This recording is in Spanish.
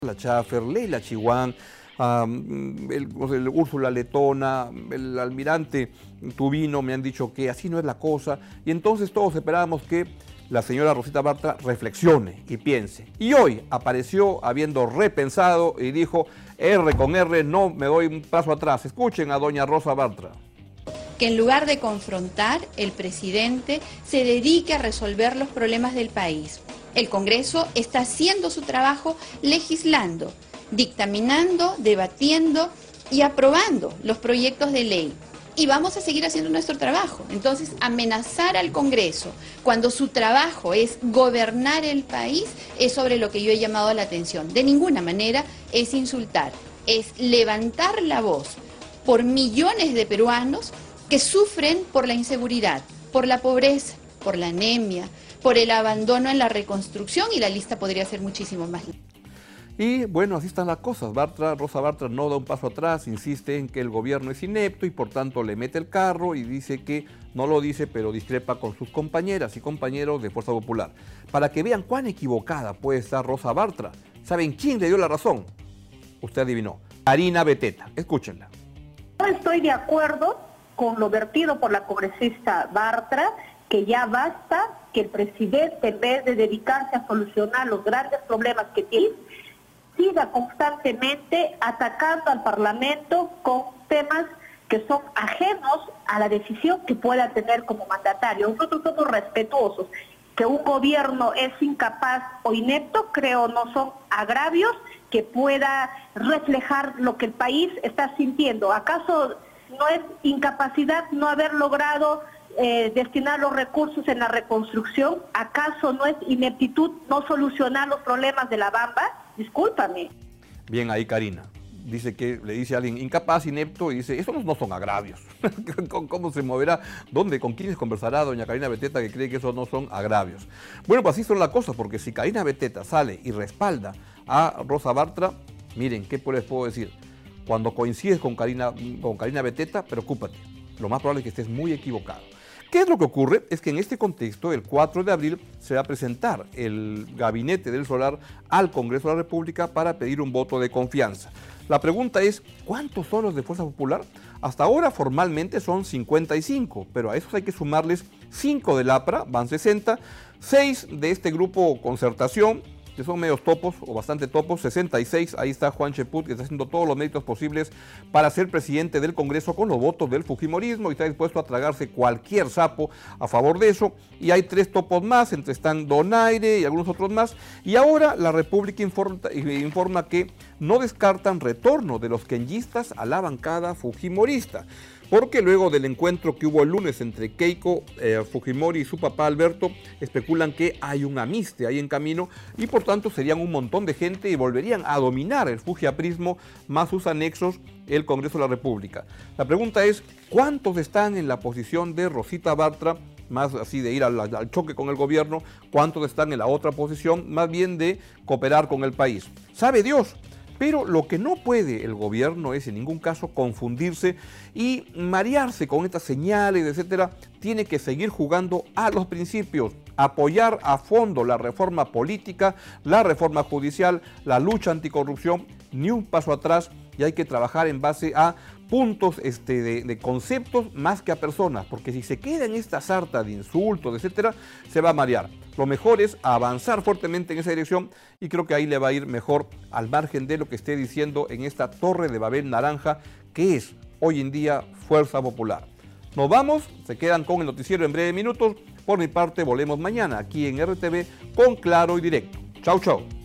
La Schaffer, Leila Chihuán, el Úrsula Letona, el almirante Tubino me han dicho que así no es la cosa, y entonces todos esperábamos que la señora Rosita Bartra reflexione y piense. Y hoy apareció habiendo repensado y dijo, R con R, no me doy un paso atrás. Escuchen a doña Rosa Bartra. Que en lugar de confrontar, el presidente se dedique a resolver los problemas del país. El Congreso está haciendo su trabajo legislando, dictaminando, debatiendo y aprobando los proyectos de ley. Y vamos a seguir haciendo nuestro trabajo. Entonces, amenazar al Congreso cuando su trabajo es gobernar el país es sobre lo que yo he llamado la atención. De ninguna manera es insultar, es levantar la voz por millones de peruanos que sufren por la inseguridad, por la pobreza, por la anemia, por el abandono en la reconstrucción, y la lista podría ser muchísimo más larga. Y bueno, así están las cosas. Rosa Bartra no da un paso atrás, insiste en que el gobierno es inepto y por tanto le mete el carro y dice que no lo dice, pero discrepa con sus compañeras y compañeros de Fuerza Popular. Para que vean cuán equivocada puede estar Rosa Bartra, ¿saben quién le dio la razón? Usted adivinó, Karina Beteta. Escúchenla. No estoy de acuerdo con lo vertido por la congresista Bartra, que ya basta que el presidente, en vez de dedicarse a solucionar los grandes problemas que tiene, siga constantemente atacando al Parlamento con temas que son ajenos a la decisión que pueda tener como mandatario. Nosotros somos respetuosos. Que un gobierno es incapaz o inepto, creo, no son agravios que pueda reflejar lo que el país está sintiendo. ¿Acaso no es incapacidad no haber logrado destinar los recursos en la reconstrucción? ¿Acaso no es ineptitud no solucionar los problemas de la Bamba? Discúlpame. Bien ahí, Karina. Dice que le dice a alguien incapaz, inepto, y dice, eso no son agravios. ¿Cómo se moverá? ¿Dónde? ¿Con quiénes conversará doña Karina Beteta, que cree que eso no son agravios? Bueno, pues así son las cosas, porque si Karina Beteta sale y respalda a Rosa Bartra, miren, ¿qué les puedo decir? Cuando coincides con Karina Beteta, preocúpate. Lo más probable es que estés muy equivocado. ¿Qué es lo que ocurre? Es que en este contexto, el 4 de abril, se va a presentar el gabinete del Solar al Congreso de la República para pedir un voto de confianza. La pregunta es, ¿cuántos son los de Fuerza Popular? Hasta ahora formalmente son 55, pero a esos hay que sumarles 5 del APRA, van 60, 6 de este grupo Concertación, que son medios topos o bastante topos, 66, ahí está Juan Cheput, que está haciendo todos los méritos posibles para ser presidente del Congreso con los votos del fujimorismo y está dispuesto a tragarse cualquier sapo a favor de eso. Y hay 3 topos más, entre están Donaire y algunos otros más. Y ahora la República informa que no descartan retorno de los quenllistas a la bancada fujimorista, porque luego del encuentro que hubo el lunes entre Keiko Fujimori y su papá Alberto, especulan que hay un amiste ahí en camino y por tanto serían un montón de gente y volverían a dominar el fujiaprismo más sus anexos, el Congreso de la República. La pregunta es, ¿cuántos están en la posición de Rosita Bartra, más así de ir al choque con el gobierno? ¿Cuántos están en la otra posición, más bien de cooperar con el país? ¿Sabe Dios? Pero lo que no puede el gobierno es en ningún caso confundirse y marearse con estas señales, etcétera. Tiene que seguir jugando a los principios, apoyar a fondo la reforma política, la reforma judicial, la lucha anticorrupción, ni un paso atrás, y hay que trabajar en base a puntos de conceptos más que a personas, porque si se queda en esta sarta de insultos, etcétera, se va a marear. Lo mejor es avanzar fuertemente en esa dirección y creo que ahí le va a ir mejor al margen de lo que esté diciendo en esta torre de Babel naranja que es hoy en día Fuerza Popular. Nos vamos, se quedan con el noticiero en breves minutos. Por mi parte, volvemos mañana aquí en RTV con Claro y Directo. Chau, chau.